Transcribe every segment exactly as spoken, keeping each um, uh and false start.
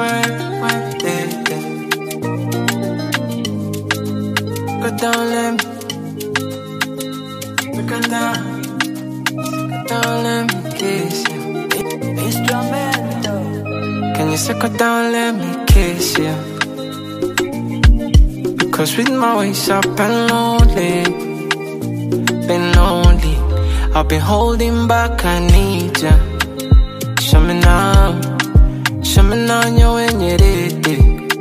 work, work, yeah, yeah. Go down, let me. Go down, go down, let me kiss you. Instrumento. Can you say go down, let me kiss you? Because with my waist up and lonely, been lonely. I've been holding back, I need ya. Show me now, show me now, you when you're ready.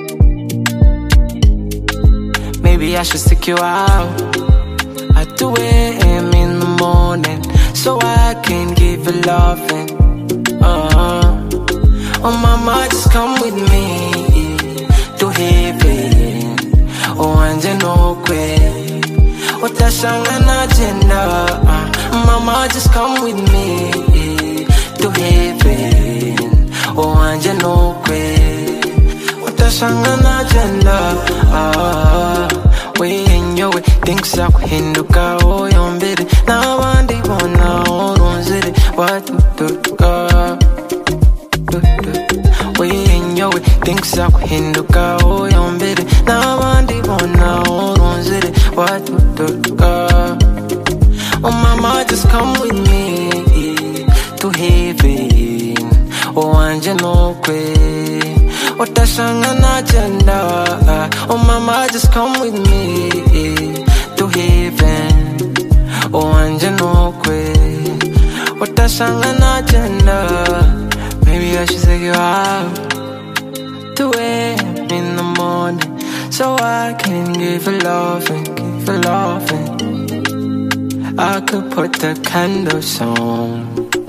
Maybe I should stick you out at two a m in the morning, so I can give you loving. Uh-huh. Oh mama, just come with me to heaven. Oh anje no kwe, utashanga na jenda. Mama, just come with me to heaven. Oh anje no kwe, utashanga na jenda. Ah, we in your way, things are hinduka. Oh yombere, na wandi bona orunzere. What to do? We in your way, things are hinduka. Oh yombere, na wandi bona orunzere. What to do? Oh mama, just come with me to heaven. Oh anje no kwe, utashanga na jenda. Oh mama, just come with me to heaven. Oh anje no kwe, utashanga na jenda. Maybe I should take you out two a m in the morning, so I can give you loving, give you loving. I could put the candles on,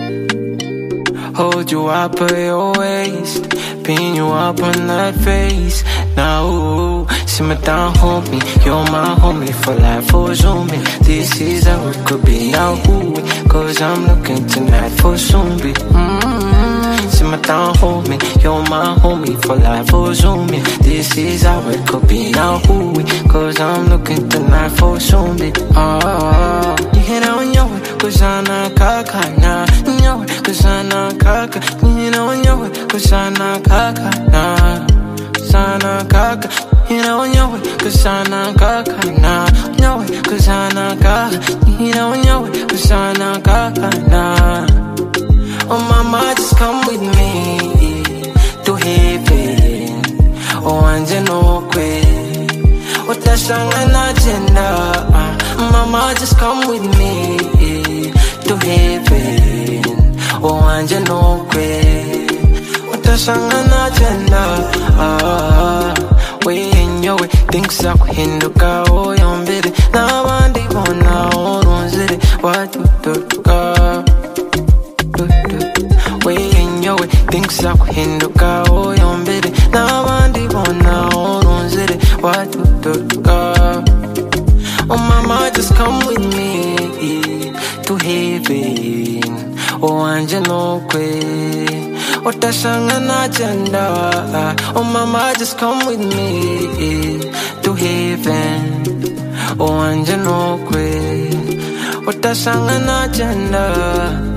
hold you up by your waist, pin you up on that face. Now, simmer down, homie, you're my homie for life, for zooming. This is how it could be, now who we, cause I'm looking tonight for zombie. Mm-hmm. Simmer down, homie, you're my homie for life, for zooming. This is how it could be, now who we, cause I'm looking tonight for zombie. Oh, you hit on your way, cause I'm not kaka, nah. Your way, cause I'm not kaka. You know on your way, cause I'm not kaka, nah. Sana kaka, you know on your way, cause I'm not kaka, nah. Your way, cause I'm not kaka, you know on your way, cause I'm not kaka, nah. Oh mama, just come with me to heaven. Oh anje no kwe, utashanga na jenda. Mama, just come with me to heaven. Oh anje no kwe, utashanga na jenda. Ah, we in your way, things are hinduka. Oh yombere, na wandi bona orunzere. What to do? We in your way, things are hinduka. Oh yombere, na wandi bona orunzere. What to do? Oh mama, just come with me to heaven. Oh anje no kwe, utashanga na jenda. Oh mama, just come with me to heaven. Oh anje no kwe, utashanga na jenda.